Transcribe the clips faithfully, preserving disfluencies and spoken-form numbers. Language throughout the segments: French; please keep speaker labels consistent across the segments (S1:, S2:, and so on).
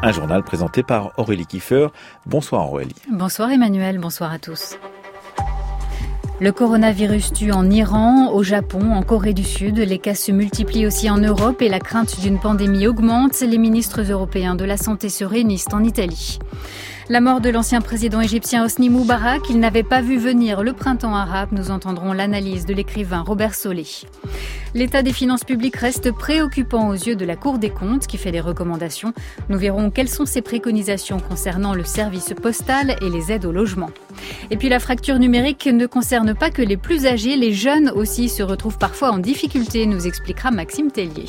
S1: Un journal présenté par Aurélie Kiefer. Bonsoir Aurélie.
S2: Bonsoir Emmanuel, bonsoir à tous. Le coronavirus tue en Iran, au Japon, en Corée du Sud. Les cas se multiplient aussi en Europe et la crainte d'une pandémie augmente. Les ministres européens de la Santé se réunissent en Italie. La mort de l'ancien président égyptien Hosni Moubarak, il n'avait pas vu venir le printemps arabe. Nous entendrons l'analyse de l'écrivain Robert Solé. L'état des finances publiques reste préoccupant aux yeux de la Cour des comptes qui fait des recommandations. Nous verrons quelles sont ses préconisations concernant le service postal et les aides au logement. Et puis la fracture numérique ne concerne pas que les plus âgés, les jeunes aussi se retrouvent parfois en difficulté, nous expliquera Maxime Tellier.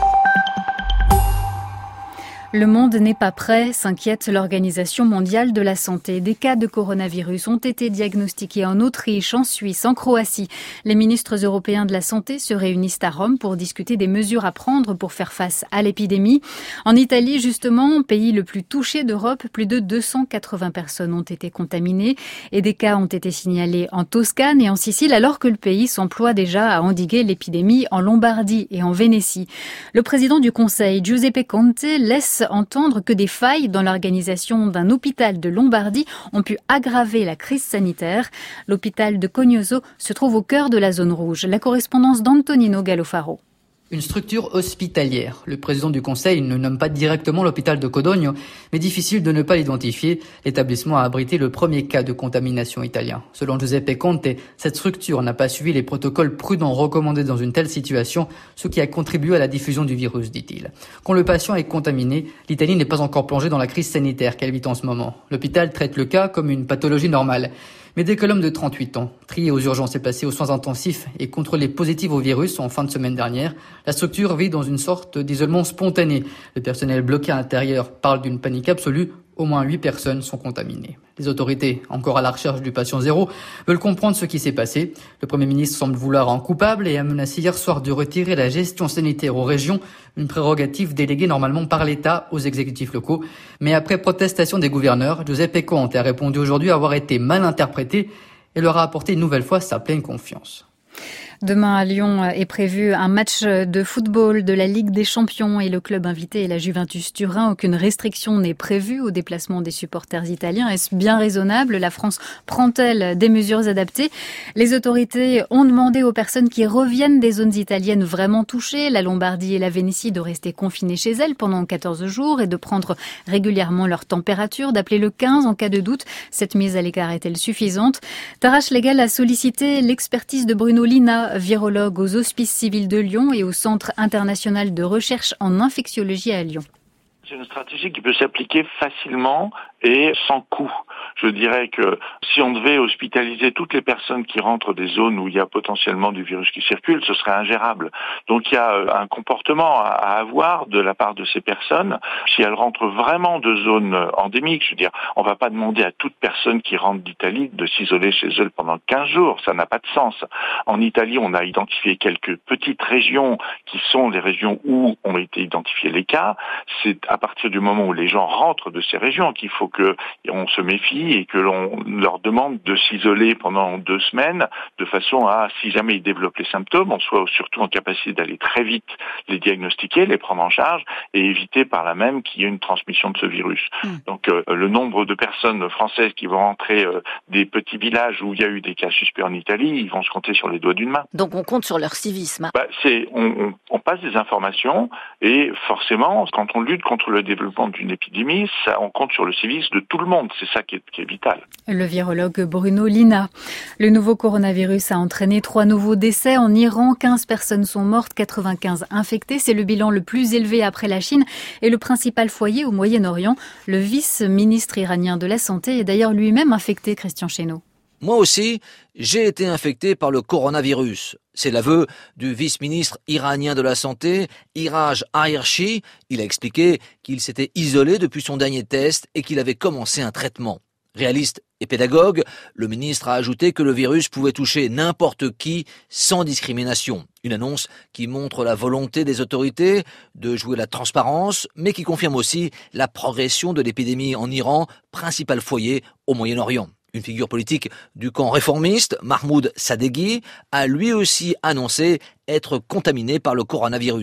S2: Le monde n'est pas prêt, s'inquiète l'Organisation mondiale de la santé. Des cas de coronavirus ont été diagnostiqués en Autriche, en Suisse, en Croatie. Les ministres européens de la santé se réunissent à Rome pour discuter des mesures à prendre pour faire face à l'épidémie. En Italie, justement, pays le plus touché d'Europe, plus de deux cent quatre-vingts personnes ont été contaminées et des cas ont été signalés en Toscane et en Sicile, alors que le pays s'emploie déjà à endiguer l'épidémie en Lombardie et en Vénétie. Le président du Conseil, Giuseppe Conte, laisse entendre que des failles dans l'organisation d'un hôpital de Lombardie ont pu aggraver la crise sanitaire. L'hôpital de Cognoso se trouve au cœur de la zone rouge. La correspondance d'Antonino Gallofaro.
S3: Une structure hospitalière. Le président du conseil ne nomme pas directement l'hôpital de Codogno, mais difficile de ne pas l'identifier. L'établissement a abrité le premier cas de contamination italien. Selon Giuseppe Conte, cette structure n'a pas suivi les protocoles prudents recommandés dans une telle situation, ce qui a contribué à la diffusion du virus, dit-il. Quand le patient est contaminé, l'Italie n'est pas encore plongée dans la crise sanitaire qu'elle vit en ce moment. L'hôpital traite le cas comme une pathologie normale. Mais dès que l'homme de trente-huit ans, trié aux urgences et placé aux soins intensifs et contrôlé positif au virus en fin de semaine dernière, la structure vit dans une sorte d'isolement spontané. Le personnel bloqué à l'intérieur parle d'une panique absolue. Au moins huit personnes sont contaminées. Les autorités, encore à la recherche du patient zéro, veulent comprendre ce qui s'est passé. Le Premier ministre semble vouloir un coupable et a menacé hier soir de retirer la gestion sanitaire aux régions, une prérogative déléguée normalement par l'État aux exécutifs locaux. Mais après protestation des gouverneurs, Giuseppe Conte a répondu aujourd'hui avoir été mal interprété et leur a apporté une nouvelle fois sa pleine confiance.
S2: Demain à Lyon est prévu un match de football de la Ligue des Champions et le club invité est la Juventus Turin. Aucune restriction n'est prévue au déplacement des supporters italiens. Est-ce bien raisonnable? La France prend-elle des mesures adaptées? Les autorités ont demandé aux personnes qui reviennent des zones italiennes vraiment touchées, la Lombardie et la Vénétie, de rester confinées chez elles pendant quatorze jours et de prendre régulièrement leur température, d'appeler le quinze en cas de doute. Cette mise à l'écart est-elle suffisante? Tarach Légal a sollicité l'expertise de Bruno Lina, virologue aux Hospices civils de Lyon et au Centre international de recherche en infectiologie à Lyon.
S4: C'est une stratégie qui peut s'appliquer facilement et sans coût. Je dirais que si on devait hospitaliser toutes les personnes qui rentrent des zones où il y a potentiellement du virus qui circule, ce serait ingérable. Donc il y a un comportement à avoir de la part de ces personnes. Si elles rentrent vraiment de zones endémiques, je veux dire, on ne va pas demander à toute personne qui rentre d'Italie de s'isoler chez eux pendant quinze jours. Ça n'a pas de sens. En Italie, on a identifié quelques petites régions qui sont les régions où ont été identifiés les cas. C'est à partir du moment où les gens rentrent de ces régions qu'il faut que on se méfie et que l'on leur demande de s'isoler pendant deux semaines de façon à, si jamais ils développent les symptômes, on soit surtout en capacité d'aller très vite les diagnostiquer, les prendre en charge et éviter par là même qu'il y ait une transmission de ce virus. Mmh. Donc euh, le nombre de personnes françaises qui vont rentrer euh, des petits villages où il y a eu des cas suspects en Italie, ils vont se compter sur les doigts d'une main.
S5: Donc on compte sur leur civisme.
S4: Bah, c'est, on, on, on passe des informations et forcément, quand on lutte contre le développement d'une épidémie, ça, on compte sur le civisme de tout le monde. C'est ça qui est, qui est vital.
S2: Le virologue Bruno Lina. Le nouveau coronavirus a entraîné trois nouveaux décès en Iran. quinze personnes sont mortes, quatre-vingt-quinze infectées. C'est le bilan le plus élevé après la Chine et le principal foyer au Moyen-Orient. Le vice-ministre iranien de la Santé est d'ailleurs lui-même infecté, Christian Chesneau.
S6: Moi aussi, j'ai été infecté par le coronavirus. C'est l'aveu du vice-ministre iranien de la Santé, Iraj Ayerchi. Il a expliqué qu'il s'était isolé depuis son dernier test et qu'il avait commencé un traitement. Réaliste et pédagogue, le ministre a ajouté que le virus pouvait toucher n'importe qui sans discrimination. Une annonce qui montre la volonté des autorités de jouer la transparence, mais qui confirme aussi la progression de l'épidémie en Iran, principal foyer au Moyen-Orient. Une figure politique du camp réformiste, Mahmoud Sadeghi, a lui aussi annoncé être contaminé par le coronavirus.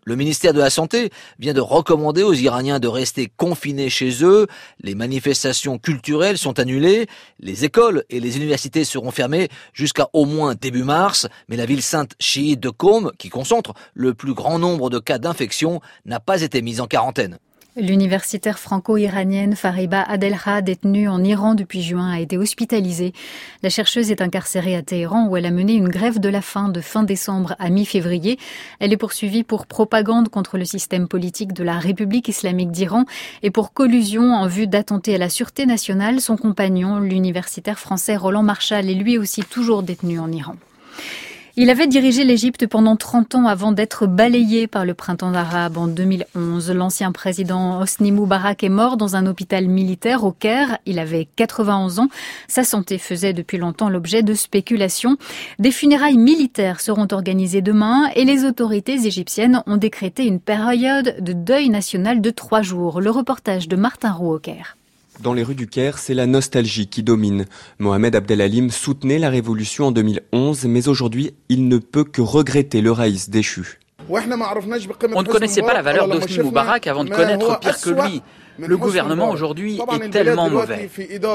S6: Le ministère de la Santé vient de recommander aux Iraniens de rester confinés chez eux. Les manifestations culturelles sont annulées. Les écoles et les universités seront fermées jusqu'à au moins début mars. Mais la ville sainte chiite de Qom, qui concentre le plus grand nombre de cas d'infection, n'a pas été mise en quarantaine.
S2: L'universitaire franco-iranienne Fariba Adelha, détenue en Iran depuis juin, a été hospitalisée. La chercheuse est incarcérée à Téhéran où elle a mené une grève de la faim de fin décembre à mi-février. Elle est poursuivie pour propagande contre le système politique de la République islamique d'Iran et pour collusion en vue d'attenter à la sûreté nationale. Son compagnon, l'universitaire français Roland Marchal, est lui aussi toujours détenu en Iran. Il avait dirigé l'Égypte pendant trente ans avant d'être balayé par le printemps arabe en deux mille onze. L'ancien président Hosni Moubarak est mort dans un hôpital militaire au Caire. Il avait quatre-vingt-onze ans. Sa santé faisait depuis longtemps l'objet de spéculations. Des funérailles militaires seront organisées demain et les autorités égyptiennes ont décrété une période de deuil national de trois jours. Le reportage de Martin Roux au Caire.
S7: Dans les rues du Caire, c'est la nostalgie qui domine. Mohamed Abdelhalim soutenait la révolution en deux mille onze, mais aujourd'hui, il ne peut que regretter le raïs déchu.
S8: On ne connaissait pas la valeur d'Hosni Moubarak avant de connaître pire que lui. Le gouvernement aujourd'hui est tellement mauvais.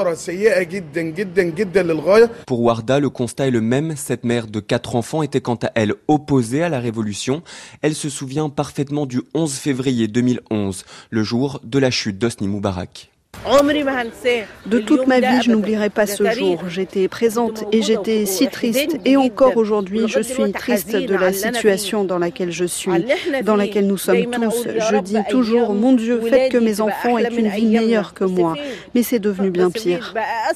S7: Pour Warda, le constat est le même. Cette mère de quatre enfants était quant à elle opposée à la révolution. Elle se souvient parfaitement du onze février deux mille onze, le jour de la chute d'Hosni Moubarak.
S9: De toute ma vie, je n'oublierai pas ce jour. J'étais présente et j'étais si triste. Et encore aujourd'hui, je suis triste de la situation dans laquelle je suis, dans laquelle nous sommes tous. Je dis toujours, mon Dieu, faites que mes enfants aient une vie meilleure que moi. Mais c'est devenu bien pire.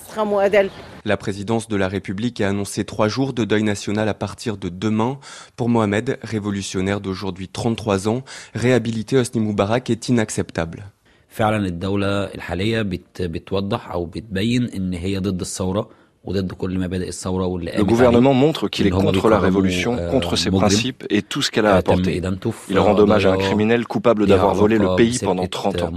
S7: La présidence de la République a annoncé trois jours de deuil national à partir de demain. Pour Mohamed, révolutionnaire d'aujourd'hui trente-trois ans, réhabiliter Hosni Moubarak est inacceptable.
S10: فعلا الدولة الحالية بتوضح أو بتبين إن هي ضد الثورة وضد كل مبادئ الثورة واللي قامت.
S11: Le gouvernement montre qu'il est contre la révolution, contre ses principes et tout ce qu'elle a apporté. Il rend hommage à un criminel coupable d'avoir volé le pays pendant trente ans.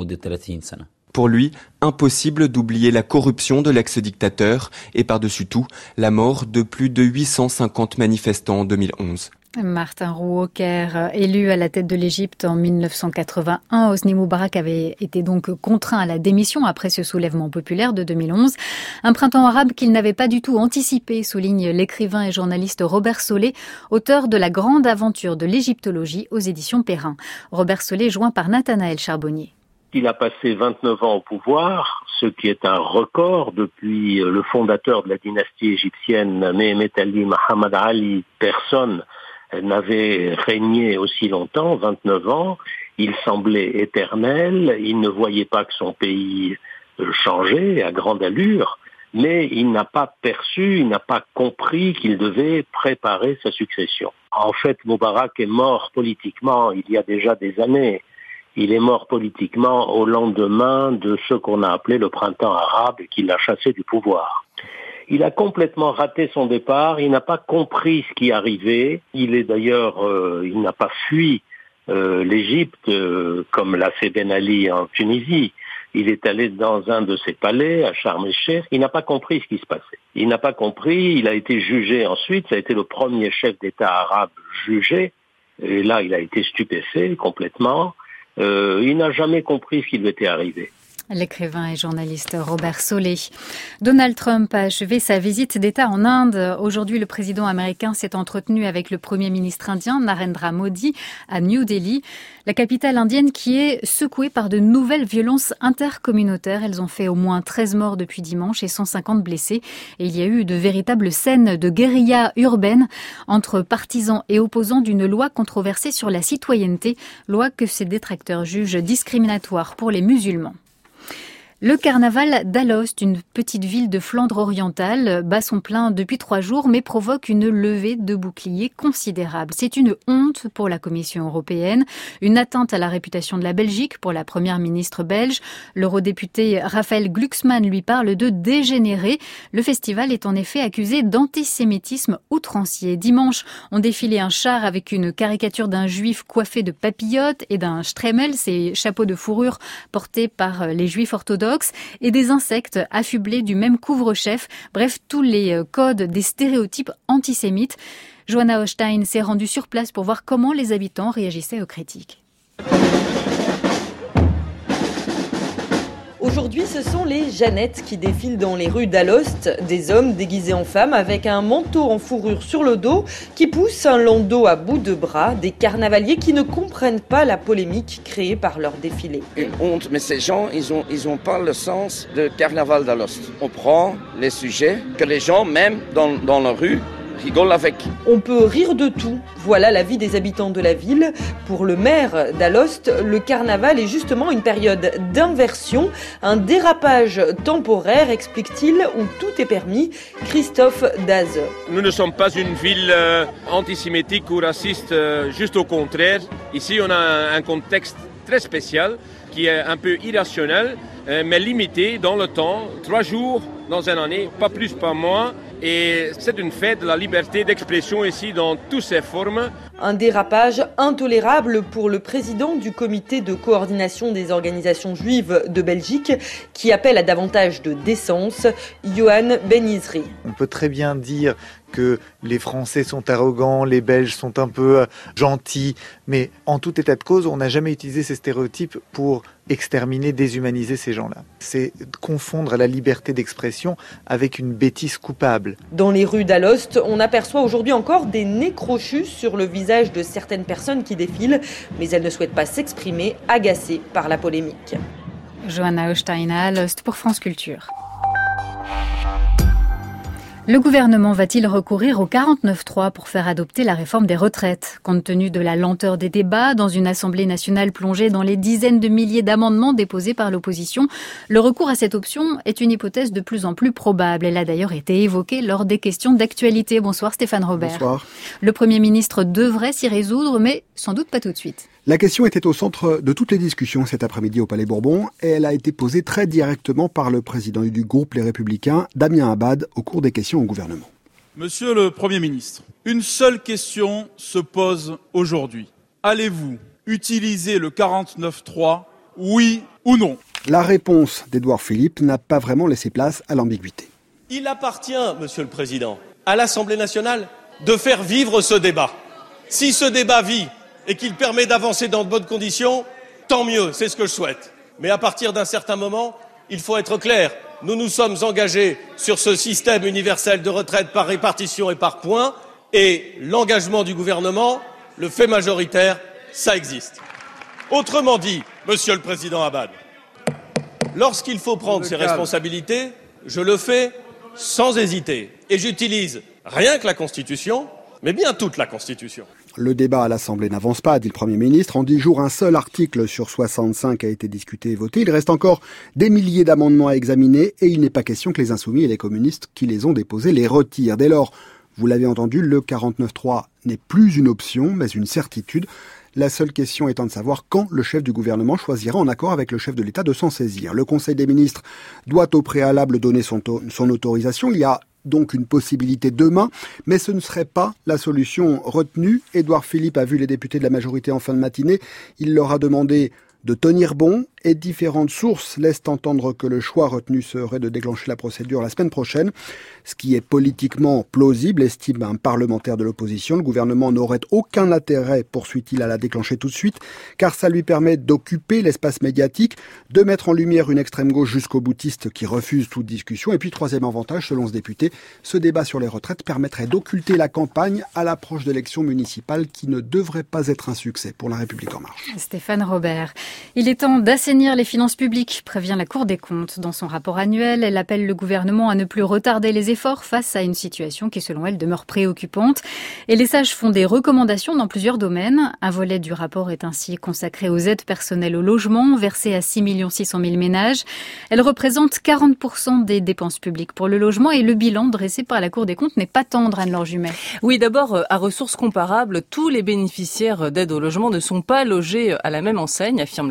S7: Pour lui, impossible d'oublier la corruption de l'ex-dictateur et par-dessus tout, la mort de plus de huit cent cinquante manifestants en deux mille onze.
S2: Martin Roux au Caire, élu à la tête de l'Égypte en mille neuf cent quatre-vingt-un, Hosni Moubarak avait été donc contraint à la démission après ce soulèvement populaire de deux mille onze. Un printemps arabe qu'il n'avait pas du tout anticipé, souligne l'écrivain et journaliste Robert Solé, auteur de La grande aventure de l'égyptologie aux éditions Perrin. Robert Solé joint par Nathanaël Charbonnier.
S12: Il a passé vingt-neuf ans au pouvoir, ce qui est un record depuis le fondateur de la dynastie égyptienne, Mehemet Ali Mohamed Ali. Personne n'avait régné aussi longtemps, vingt-neuf ans. Il semblait éternel, il ne voyait pas que son pays changeait à grande allure, mais il n'a pas perçu, il n'a pas compris qu'il devait préparer sa succession. En fait, Moubarak est mort politiquement il y a déjà des années. Il est mort politiquement au lendemain de ce qu'on a appelé le printemps arabe et qui l'a chassé du pouvoir. Il a complètement raté son départ, il n'a pas compris ce qui arrivait. Il est d'ailleurs, euh, il n'a pas fui euh, l'Égypte euh, comme l'a fait Ben Ali en Tunisie. Il est allé dans un de ses palais à Sharm el-Sheikh. Il n'a pas compris ce qui se passait. Il n'a pas compris, il a été jugé ensuite. Ça a été le premier chef d'État arabe jugé. Et là, il a été stupéfait complètement. Euh, il n'a jamais compris ce qui lui était arrivé.
S2: L'écrivain et journaliste Robert Solé. Donald Trump a achevé sa visite d'État en Inde. Aujourd'hui, le président américain s'est entretenu avec le premier ministre indien Narendra Modi à New Delhi, la capitale indienne qui est secouée par de nouvelles violences intercommunautaires. Elles ont fait au moins treize morts depuis dimanche et cent cinquante blessés. Et il y a eu de véritables scènes de guérilla urbaine entre partisans et opposants d'une loi controversée sur la citoyenneté, loi que ses détracteurs jugent discriminatoire pour les musulmans. Le carnaval d'Alost, une petite ville de Flandre orientale, bat son plein depuis trois jours, mais provoque une levée de boucliers considérable. C'est une honte pour la Commission européenne, une atteinte à la réputation de la Belgique pour la première ministre belge. L'eurodéputé Raphaël Glucksmann lui parle de dégénéré. Le festival est en effet accusé d'antisémitisme outrancier. Dimanche, on défilait un char avec une caricature d'un juif coiffé de papillotes et d'un stremel, ces chapeaux de fourrure portés par les juifs orthodoxes, et des insectes affublés du même couvre-chef. Bref, tous les codes des stéréotypes antisémites. Johanna Hochstein s'est rendue sur place pour voir comment les habitants réagissaient aux critiques.
S13: Aujourd'hui, ce sont les Jeannettes qui défilent dans les rues d'Alost, des hommes déguisés en femmes avec un manteau en fourrure sur le dos qui poussent un landau à bout de bras, des carnavaliers qui ne comprennent pas la polémique créée par leur défilé.
S14: Une honte, mais ces gens, ils ont, ils ont pas le sens de carnaval d'Alost. On prend les sujets que les gens, même dans, dans la rue, rigole avec.
S13: On peut rire de tout. Voilà l'avis des habitants de la ville. Pour le maire d'Alost, le carnaval est justement une période d'inversion, un dérapage temporaire, explique-t-il, où tout est permis. Christophe Daz.
S15: Nous ne sommes pas une ville euh, antisémitique ou raciste, euh, juste au contraire. Ici, on a un, un contexte très spécial qui est un peu irrationnel, euh, mais limité dans le temps. Trois jours dans une année, pas plus, pas moins. Et c'est une fête de la liberté d'expression ici dans toutes ses formes.
S13: Un dérapage intolérable pour le président du comité de coordination des organisations juives de Belgique qui appelle à davantage de décence, Yohann Ben-Izri.
S16: On peut très bien dire que les Français sont arrogants, les Belges sont un peu gentils, mais en tout état de cause, on n'a jamais utilisé ces stéréotypes pour exterminer, déshumaniser ces gens-là. C'est confondre la liberté d'expression avec une bêtise coupable.
S13: Dans les rues d'Alost, on aperçoit aujourd'hui encore des nez crochus sur le visage de certaines personnes qui défilent, mais elles ne souhaitent pas s'exprimer, agacées par la polémique.
S2: Johanna Hochstein à Alost pour France Culture. Le gouvernement va-t-il recourir au quarante-neuf trois pour faire adopter la réforme des retraites ? Compte tenu de la lenteur des débats, dans une Assemblée nationale plongée dans les dizaines de milliers d'amendements déposés par l'opposition, le recours à cette option est une hypothèse de plus en plus probable. Elle a d'ailleurs été évoquée lors des questions d'actualité. Bonsoir Stéphane Robert.
S17: Bonsoir.
S2: Le Premier ministre devrait s'y résoudre, mais sans doute pas tout de suite.
S17: La question était au centre de toutes les discussions cet après-midi au Palais Bourbon et elle a été posée très directement par le président du groupe Les Républicains, Damien Abad, au cours des questions au gouvernement.
S18: Monsieur le Premier ministre, une seule question se pose aujourd'hui. Allez-vous utiliser le quarante-neuf trois, oui ou non ?
S17: La réponse d'Édouard Philippe n'a pas vraiment laissé place à l'ambiguïté.
S19: Il appartient, Monsieur le Président, à l'Assemblée nationale de faire vivre ce débat. Si ce débat vit et qu'il permet d'avancer dans de bonnes conditions, tant mieux, c'est ce que je souhaite. Mais à partir d'un certain moment, il faut être clair. Nous nous sommes engagés sur ce système universel de retraite par répartition et par points, et l'engagement du gouvernement, le fait majoritaire, ça existe. Autrement dit, Monsieur le Président Abad, lorsqu'il faut prendre ses responsabilités, je le fais sans hésiter. Et j'utilise rien que la Constitution, mais bien toute la Constitution.
S17: Le débat à l'Assemblée n'avance pas, dit le Premier ministre. En dix jours, un seul article sur soixante-cinq a été discuté et voté. Il reste encore des milliers d'amendements à examiner et il n'est pas question que les insoumis et les communistes qui les ont déposés les retirent. Dès lors, vous l'avez entendu, le quarante-neuf trois n'est plus une option, mais une certitude. La seule question étant de savoir quand le chef du gouvernement choisira en accord avec le chef de l'État de s'en saisir. Le Conseil des ministres doit au préalable donner son, son autorisation. Il y a donc une possibilité demain, mais ce ne serait pas la solution retenue. Édouard Philippe a vu les députés de la majorité en fin de matinée. Il leur a demandé de tenir bon et différentes sources laissent entendre que le choix retenu serait de déclencher la procédure la semaine prochaine, ce qui est politiquement plausible, estime un parlementaire de l'opposition. Le gouvernement n'aurait aucun intérêt, poursuit-il, à la déclencher tout de suite, car ça lui permet d'occuper l'espace médiatique, de mettre en lumière une extrême gauche jusqu'au boutiste qui refuse toute discussion. Et puis, troisième avantage, selon ce député, ce débat sur les retraites permettrait d'occulter la campagne à l'approche d'élections municipales qui ne devraient pas être un succès pour La République En Marche.
S2: Stéphane Robert. Il est temps d'assainir les finances publiques, prévient la Cour des comptes. Dans son rapport annuel, elle appelle le gouvernement à ne plus retarder les efforts face à une situation qui, selon elle, demeure préoccupante. Et les sages font des recommandations dans plusieurs domaines. Un volet du rapport est ainsi consacré aux aides personnelles au logement, versées à six millions six cent mille ménages. Elles représentent quarante pour cent des dépenses publiques pour le logement et le bilan dressé par la Cour des comptes n'est pas tendre, Anne-Laure Jumet.
S20: Oui, d'abord, à ressources comparables, tous les bénéficiaires d'aide au logement ne sont pas logés à la même enseigne, affirme la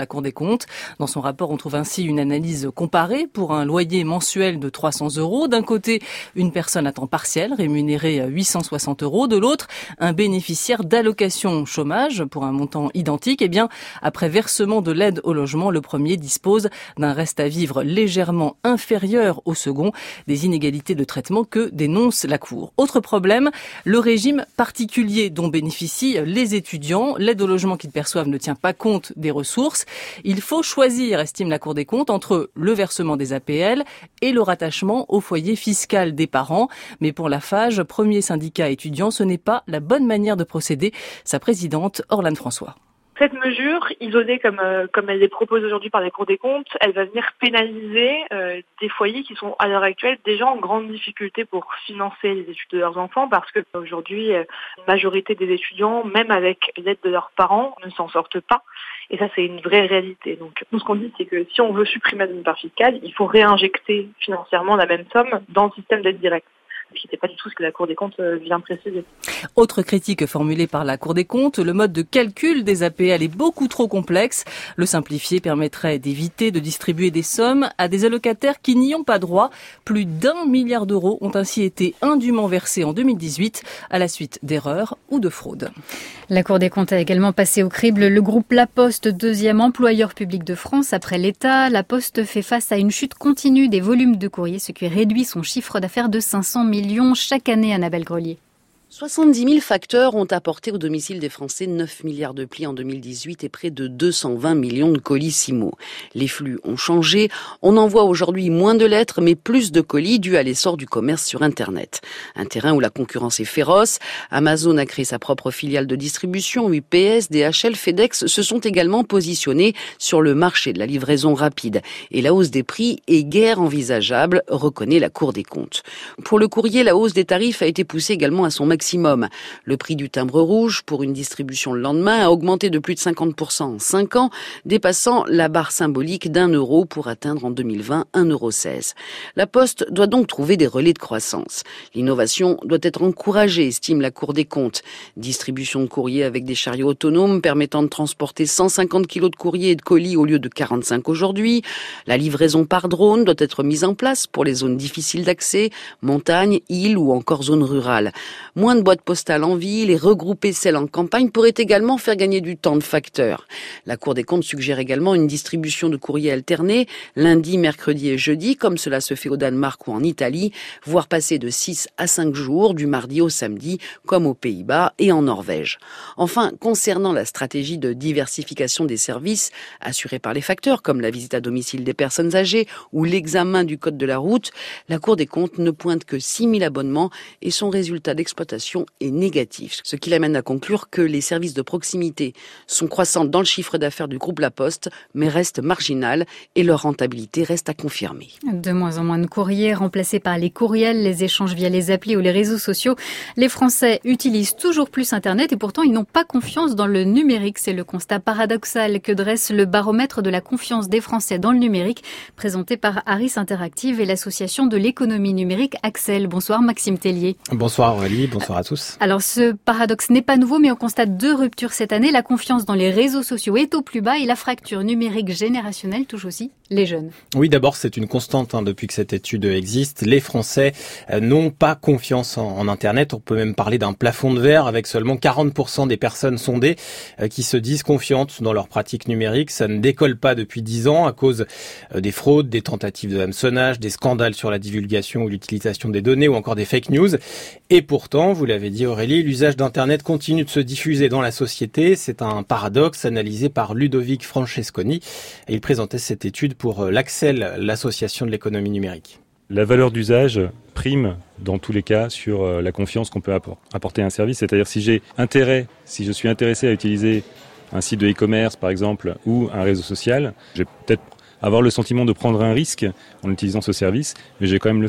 S20: Cour des comptes. Dans son rapport, on trouve ainsi une analyse comparée pour un loyer mensuel de trois cents euros. D'un côté, une personne à temps partiel rémunérée à huit cent soixante euros. De l'autre, un bénéficiaire d'allocation chômage pour un montant identique. Eh bien, après versement de l'aide au logement, le premier dispose d'un reste à vivre légèrement inférieur au second. Des inégalités de traitement que dénonce la Cour. Autre problème, le régime particulier dont bénéficient les étudiants. L'aide au logement qu'ils perçoivent ne tient pas compte des ressources. Il faut choisir, estime la Cour des comptes, entre le versement des A P L et le rattachement au foyer fiscal des parents. Mais pour la Fage, premier syndicat étudiant, ce n'est pas la bonne manière de procéder. Sa présidente, Orlane François.
S21: Cette mesure, isolée comme euh, comme elle est proposée aujourd'hui par la Cour des comptes, elle va venir pénaliser euh, des foyers qui sont à l'heure actuelle déjà en grande difficulté pour financer les études de leurs enfants, parce que aujourd'hui, euh, la majorité des étudiants, même avec l'aide de leurs parents, ne s'en sortent pas. Et ça, c'est une vraie réalité. Donc, nous, ce qu'on dit, c'est que si on veut supprimer la part fiscale, il faut réinjecter financièrement la même somme dans le système d'aide directe. Ce qui n'était pas du tout ce que la Cour des comptes vient préciser.
S20: Autre critique formulée par la Cour des comptes, le mode de calcul des A P L est beaucoup trop complexe. Le simplifier permettrait d'éviter de distribuer des sommes à des allocataires qui n'y ont pas droit. Plus d'un milliard d'euros ont ainsi été indûment versés en deux mille dix-huit à la suite d'erreurs ou de fraudes.
S2: La Cour des comptes a également passé au crible le groupe La Poste, deuxième employeur public de France après l'État. La Poste fait face à une chute continue des volumes de courrier, ce qui réduit son chiffre d'affaires de cinq cents millions chaque année, Annabelle Grelier.
S22: soixante-dix mille facteurs ont apporté au domicile des Français neuf milliards de plis en deux mille dix-huit et près de deux cent vingt millions de colis Simo. Les flux ont changé. On envoie aujourd'hui moins de lettres, mais plus de colis dû à l'essor du commerce sur Internet. Un terrain où la concurrence est féroce. Amazon a créé sa propre filiale de distribution. U P S, D H L, FedEx se sont également positionnés sur le marché de la livraison rapide. Et la hausse des prix est guère envisageable, reconnaît la Cour des comptes. Pour le courrier, la hausse des tarifs a été poussée également à son maximum. Maximum. Le prix du timbre rouge pour une distribution le lendemain a augmenté de plus de cinquante pour cent en cinq ans, dépassant la barre symbolique d'un euro pour atteindre en deux mille vingt un euro seize. La Poste doit donc trouver des relais de croissance. L'innovation doit être encouragée, estime la Cour des comptes. Distribution de courrier avec des chariots autonomes permettant de transporter cent cinquante kilos de courrier et de colis au lieu de quarante-cinq aujourd'hui. La livraison par drone doit être mise en place pour les zones difficiles d'accès, montagnes, îles ou encore zones rurales. Moins de boîtes postales en ville et regrouper celles en campagne pourrait également faire gagner du temps de facteurs. La Cour des comptes suggère également une distribution de courrier alternée, lundi, mercredi et jeudi, comme cela se fait au Danemark ou en Italie, voire passer de six à cinq jours, du mardi au samedi, comme aux Pays-Bas et en Norvège. Enfin, concernant la stratégie de diversification des services assurés par les facteurs, comme la visite à domicile des personnes âgées ou l'examen du code de la route, la Cour des comptes ne pointe que six mille abonnements et son résultat d'exploitation est négatif, ce qui l'amène à conclure que les services de proximité sont croissants dans le chiffre d'affaires du groupe La Poste, mais restent marginales et leur rentabilité reste à confirmer.
S2: De moins en moins de courriers remplacés par les courriels, les échanges via les applis ou les réseaux sociaux. Les Français utilisent toujours plus Internet et pourtant ils n'ont pas confiance dans le numérique. C'est le constat paradoxal que dresse le baromètre de la confiance des Français dans le numérique, présenté par Harris Interactive et l'association de l'économie numérique Axel. Bonsoir Maxime Tellier.
S23: Bonsoir Aurélie, bonsoir à tous.
S2: Alors ce paradoxe n'est pas nouveau, mais on constate deux ruptures cette année. La confiance dans les réseaux sociaux est au plus bas et la fracture numérique générationnelle touche aussi les jeunes.
S23: Oui, d'abord c'est une constante hein, depuis que cette étude existe. Les Français euh, n'ont pas confiance en, en Internet. On peut même parler d'un plafond de verre avec seulement quarante pour cent des personnes sondées euh, qui se disent confiantes dans leurs pratiques numériques. Ça ne décolle pas depuis dix ans à cause euh, des fraudes, des tentatives de hameçonnage, des scandales sur la divulgation ou l'utilisation des données ou encore des fake news. Et pourtant, vous l'avez dit Aurélie, l'usage d'Internet continue de se diffuser dans la société. C'est un paradoxe analysé par Ludovic Francesconi. Et il présentait cette étude pour l'Axel, l'association de l'économie numérique.
S24: La valeur d'usage prime dans tous les cas sur la confiance qu'on peut apporter à un service. C'est-à-dire si j'ai intérêt, si je suis intéressé à utiliser un site de e-commerce par exemple ou un réseau social, je vais peut-être avoir le sentiment de prendre un risque en utilisant ce service, mais je vais quand même le faire.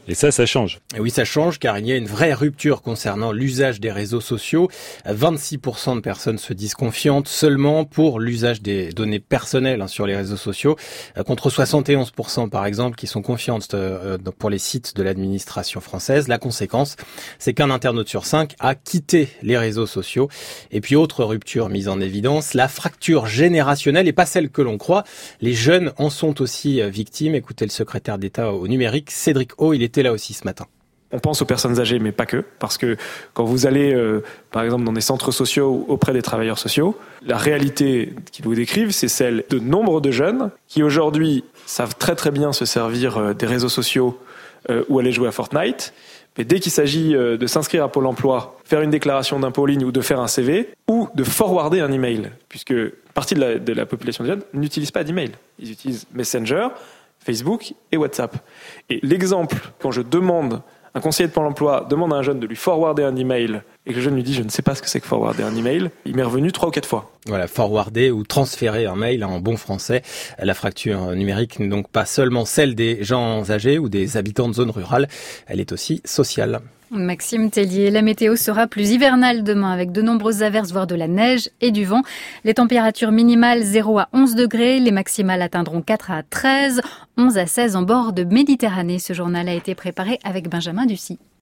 S24: Et ça, ça change.
S23: Et oui, ça change car il y a une vraie rupture concernant l'usage des réseaux sociaux. vingt-six pour cent de personnes se disent confiantes seulement pour l'usage des données personnelles hein, sur les réseaux sociaux, contre soixante et onze pour cent par exemple qui sont confiantes euh, pour les sites de l'administration française. La conséquence, c'est qu'un internaute sur cinq a quitté les réseaux sociaux. Et puis autre rupture mise en évidence, la fracture générationnelle et pas celle que l'on croit. Les jeunes en sont aussi victimes. Écoutez le secrétaire d'État au numérique, Cédric O, il était là aussi ce matin.
S1: On pense aux personnes âgées, mais pas que, parce que quand vous allez, euh, par exemple, dans des centres sociaux ou auprès des travailleurs sociaux, la réalité qu'ils vous décrivent, c'est celle de nombre de jeunes qui aujourd'hui savent très très bien se servir euh, des réseaux sociaux euh, ou aller jouer à Fortnite, mais dès qu'il s'agit euh, de s'inscrire à Pôle emploi, faire une déclaration d'impôt en ligne ou de faire un C V, ou de forwarder un email, puisque une partie de la, de la population de jeunes n'utilise pas d'email. Ils utilisent Messenger, Facebook et WhatsApp. Et l'exemple, quand je demande, un conseiller de Pôle emploi demande à un jeune de lui forwarder un email et que le jeune lui dit « je ne sais pas ce que c'est que forwarder un email », il m'est revenu trois ou quatre fois.
S23: Voilà, forwarder ou transférer un mail en bon français. La fracture numérique n'est donc pas seulement celle des gens âgés ou des habitants de zones rurales, elle est aussi sociale.
S2: Maxime Tellier, la météo sera plus hivernale demain avec de nombreuses averses, voire de la neige et du vent. Les températures minimales zéro à onze degrés, les maximales atteindront quatre à treize, onze à seize en bord de Méditerranée. Ce journal a été préparé avec Benjamin Ducy.